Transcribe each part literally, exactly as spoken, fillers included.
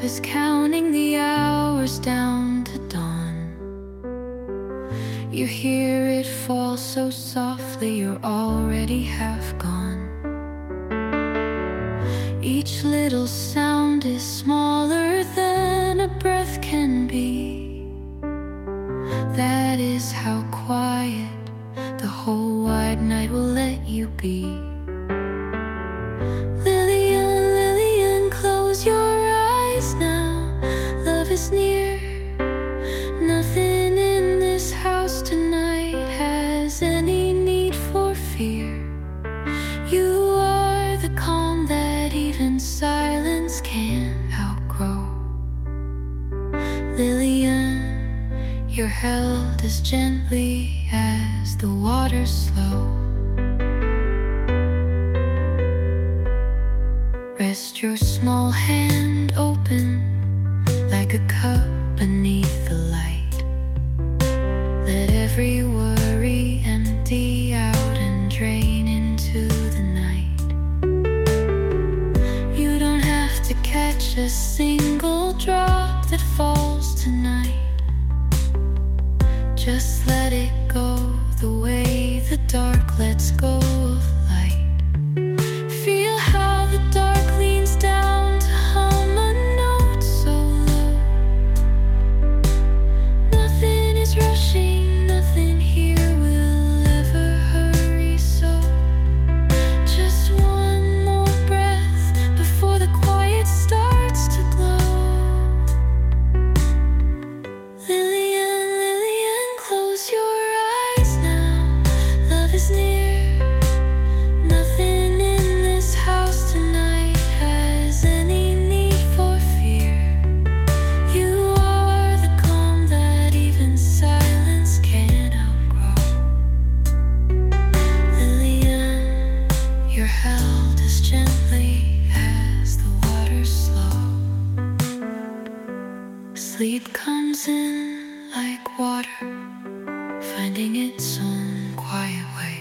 is counting the hours down to dawn. You hear it fall so softly, you're already half gone. Each little sound is smaller than a breath can be. That is how quiet the whole wide night will let you be. Lillian, Lillian, close your eyes now. Love is near. Nothing in this house tonight has any need for fear. You are the calm that even silence can't outgrow. Lillian, you're held as gently as the water's slow. Rest your small hand open like a cup beneath the light. Let every worry empty out and drain into the night. You don't have to catch a single drop that falls tonight. Just let it go the way the dark lets go of light. Feel how the dark leans down to hum a note so low. Nothing is rushing, nothing here will ever hurry, so just one more breath before the quiet starts to glow. Lillian, Lillian, close your eyes now. Love is near. Nothing in this house tonight has any need for fear. You are the calm that even silence can't outgrow. Lillian, you're held as gently as the water's slow. Sleep comes in like water, finding its own quiet way,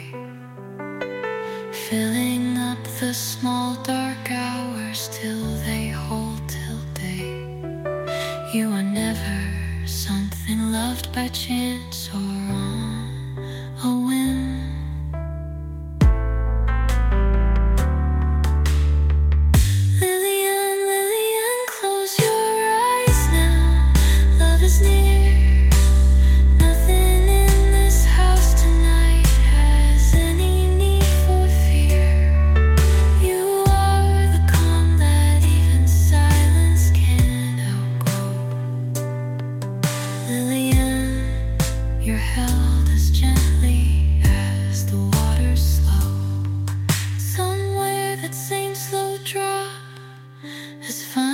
filling up the small dark hours till they hold till day. You are never something loved by chance or on a whim. Lillian, Lillian, close your eyes now. Love is near. Nothing in this house tonight has any need for fear. You are the calm that even silence can't outgrow. Lillian, you're held as gently as the water's slow. Somewhere that same slow drop has found